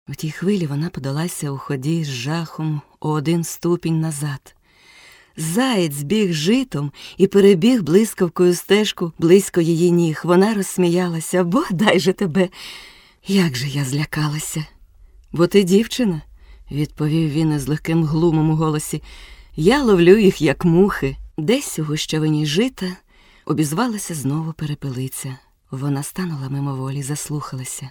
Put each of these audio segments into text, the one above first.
В тій хвилі вона подалася у ході з жахом о 1 ступінь назад. Заєць біг житом і перебіг блискавкою стежку близько її ніг. Вона розсміялася. «Бодай же тебе! Як же я злякалася!» «Бо ти дівчина», – відповів він із легким глумом у голосі. «Я ловлю їх, як мухи». Десь у гущавині жита обізвалася знову перепелиця. Вона станула мимоволі, заслухалася.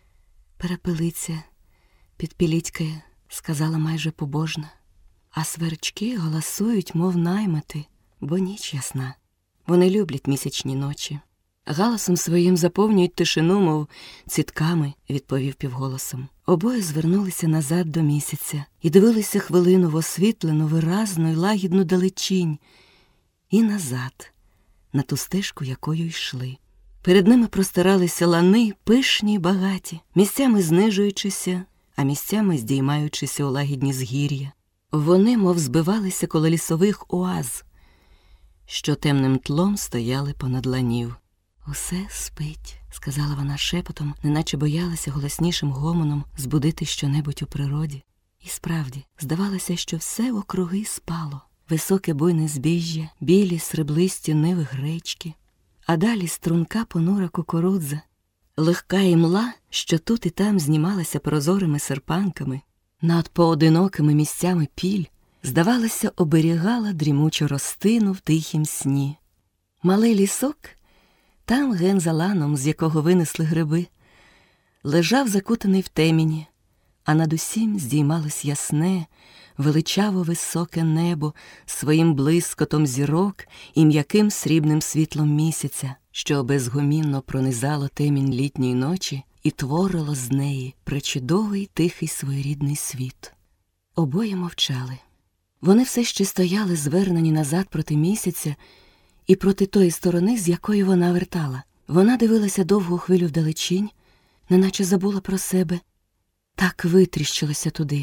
«Перепелиця підпілітькає», – сказала майже побожна. А сверчки галасують, мов наймити, бо ніч ясна. Вони люблять місячні ночі. Галасом своїм заповнюють тишину, мов цвітками, відповів півголосом. Обоє звернулися назад до місяця і дивилися хвилину в освітлену, виразну й лагідну далечінь. І назад, на ту стежку, якою йшли. Перед ними простиралися лани, пишні й багаті, місцями знижуючися, а місцями здіймаючися у лагідні згір'я. Вони, мов збивалися коло лісових оаз, що темним тлом стояли понад ланів. «Усе спить», – сказала вона шепотом, неначе боялася голоснішим гомоном збудити щонебудь у природі. І справді, здавалося, що все округи спало. Високе буйне збіжжя, білі сріблисті ниви гречки, а далі струнка понура кукурудза, легка імла, що тут і там знімалася прозорими серпанками, над поодинокими місцями піль, здавалося, оберігала дрімучу ростину в тихім сні. Малий лісок, там ген за ланом, з якого винесли гриби, лежав закутаний в теміні, а над усім здіймалось ясне, величаво високе небо своїм блискотом зірок і м'яким срібним світлом місяця, що безгумінно пронизало темінь літньої ночі і творило з неї пречудовий тихий своєрідний світ. Обоє мовчали. Вони все ще стояли, звернені назад проти місяця і проти тої сторони, з якої вона вертала. Вона дивилася довгу хвилю вдалечінь, неначе забула про себе. Так витріщилася туди.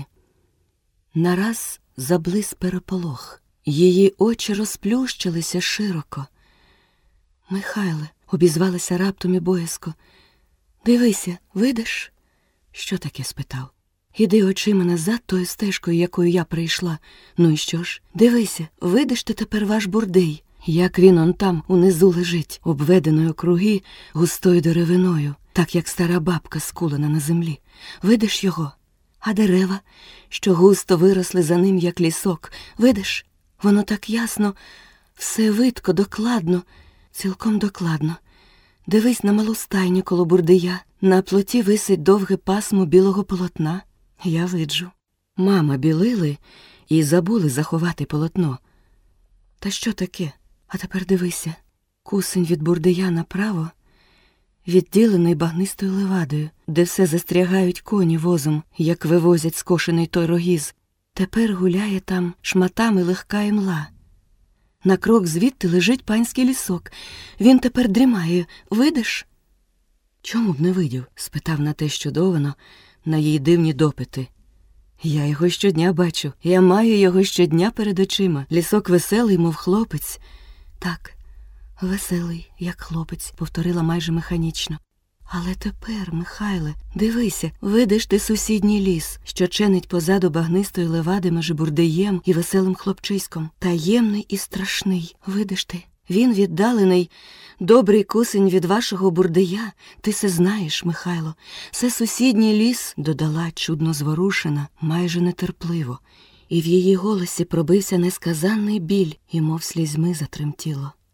Нараз заблис переполох. Її очі розплющилися широко. «Михайле», – обізвалася раптом і боязко, – «дивися, видиш?» «Що таке?» – спитав. «Іди очима назад тою стежкою, якою я прийшла. Ну і що ж? Дивися, видиш ти тепер ваш бурдей, як він он там унизу лежить, обведеною круги густою деревиною, так як стара бабка скулена на землі. Видиш його? А дерева, що густо виросли за ним, як лісок, видиш? Воно так ясно, все видко, докладно, цілком докладно. Дивись на малу стайню коло бурдия, на плоті висить довге пасмо білого полотна. Я виджу. Мама білили і забули заховати полотно. Та що таке? А тепер дивися. Кусень від бурдия направо, відділений багнистою левадою, де все застрягають коні возом, як вивозять скошений той рогіз. Тепер гуляє там шматами легка імла. На крок звідти лежить панський лісок. Він тепер дрімає. Видиш? Чому б не видів? Спитав на те щодовано, на її дивні допити. Я його щодня бачу. Я маю його щодня перед очима. Лісок веселий, мов хлопець. Так, веселий, як хлопець, повторила майже механічно. Але тепер, Михайле, дивися, видиш ти сусідній ліс, що ченить позаду багнистої левади між бурдеєм і веселим хлопчиськом. Таємний і страшний, видиш ти? Він віддалений, добрий кусень від вашого бурдея. Ти се знаєш, Михайло. Це сусідній ліс, додала чудно зворушена, майже нетерпливо. І в її голосі пробився несказанний біль, і мов слізьми затремтіло.